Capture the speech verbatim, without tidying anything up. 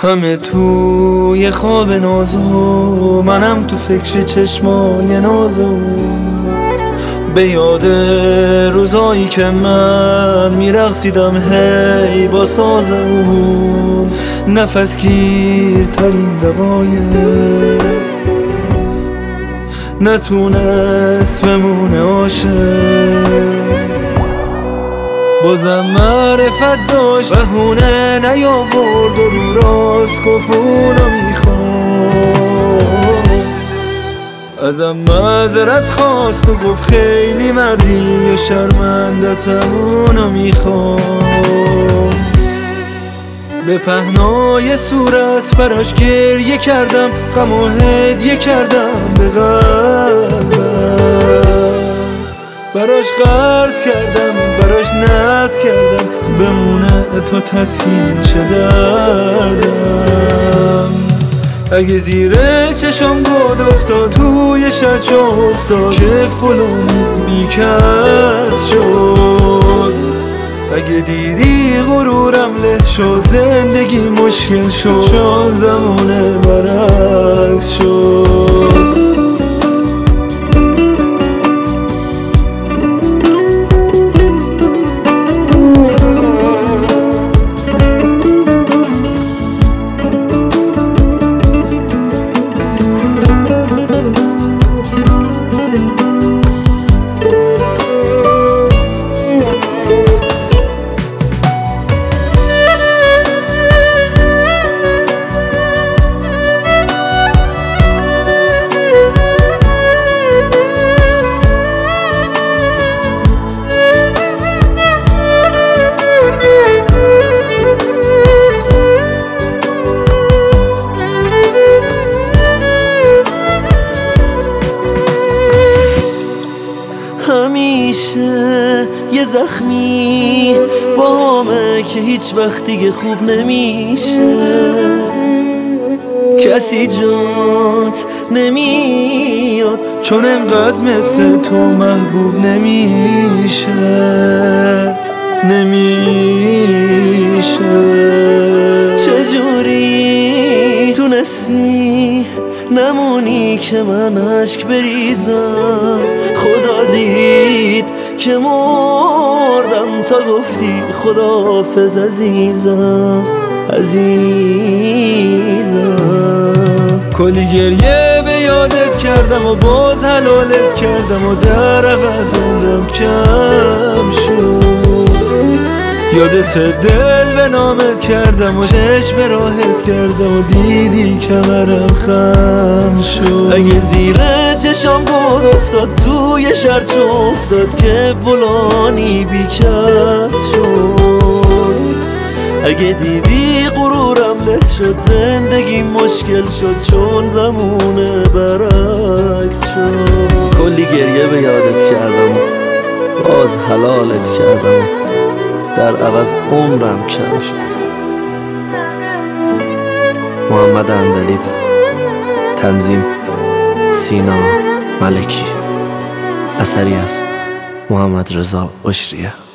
همه توی خواب نازو، منم تو فکر چشمای نازو. به یاد روزایی که من میرقصیدم هی با سازمون، نفس گیرترین دقایق نتونست بمونه عاشق. بازم معرفت داشت بهونه نیاورد و رو راست گفت اونو میخوام. ازم معذرت خواست و گفت خیلی مردی یا شرمندتم اونو میخوام. به پهنای صورت براش گریه کردم، غم و هدیه کردم به قلبم. براش قرض کردم، براش ناز کردم، بمونه تا تسکین شه دردم. اگه زیر چشم گود افتاد توی شب چه افتاد که فلان بیکس شد. اگه دیدی غرورم له شد زندگی مشکل شد، چون زمونه برعکس شد. همیشه یه زخمی با همه که هیچ وقت دیگه خوب نمیشه. کسی جات نمیاد چون انقدر مثل تو محبوب نمیشه. نمیشه چجوری تونستی نمونی که من عشق بریزم؟ خدا دید که مردم تا گفتی خداحافظ عزیزم عزیزم. کلی گریه به یادت کردم و باز حلالت کردم و در عوض عمرم کم شد. یادت دل به نامت کردم و چشم راحت کردم و دیدی کمرم خم شد. اگه زیر چشم بود افتاد توی شرچ افتاد که فلانی بیکس شد. اگه دیدی غرورم له شد زندگی مشکل شد، چون زمونه برعکس شد. کلی گریه به یادت کردم باز حلالت کردم، در عوض عمرم کم شد. محمد عندلیب، تنظیم سینا ملکی، اثری از محمد رضا عشریه.